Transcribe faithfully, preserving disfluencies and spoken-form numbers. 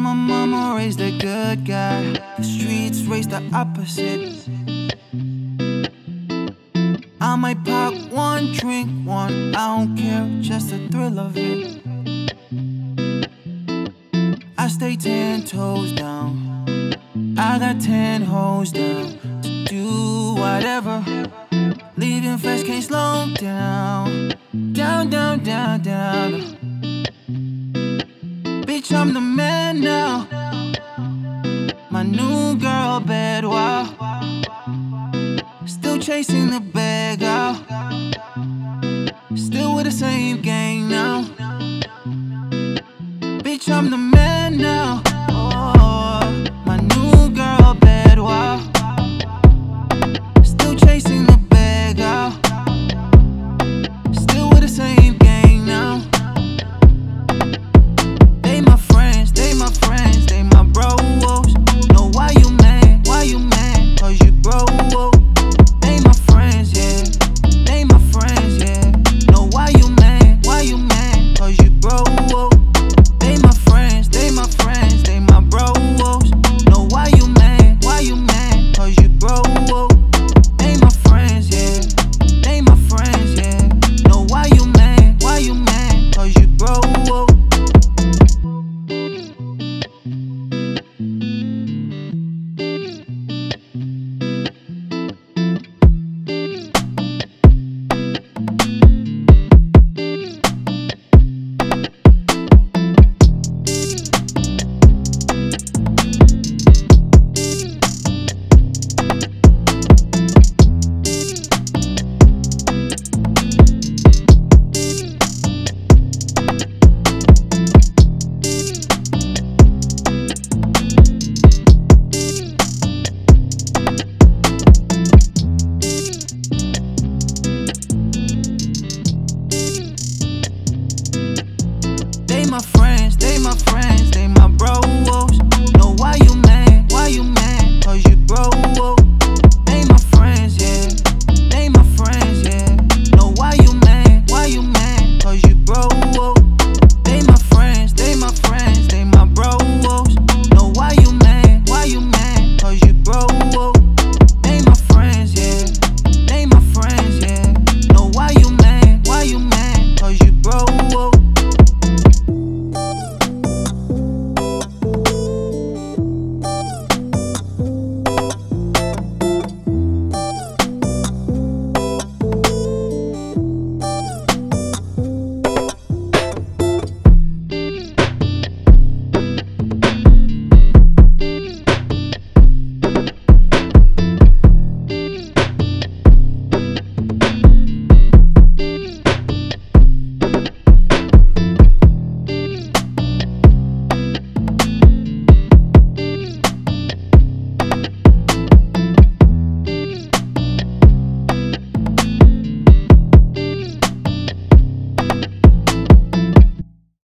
my mama raised a good guy. The streets raised the opposite. I might pop one, drink one, I don't care, just the thrill of it. I stay ten toes down, I got ten hoes down to do whatever. Leaving fast, can't slow down. Down, down, down, down. Bitch, I'm the man now.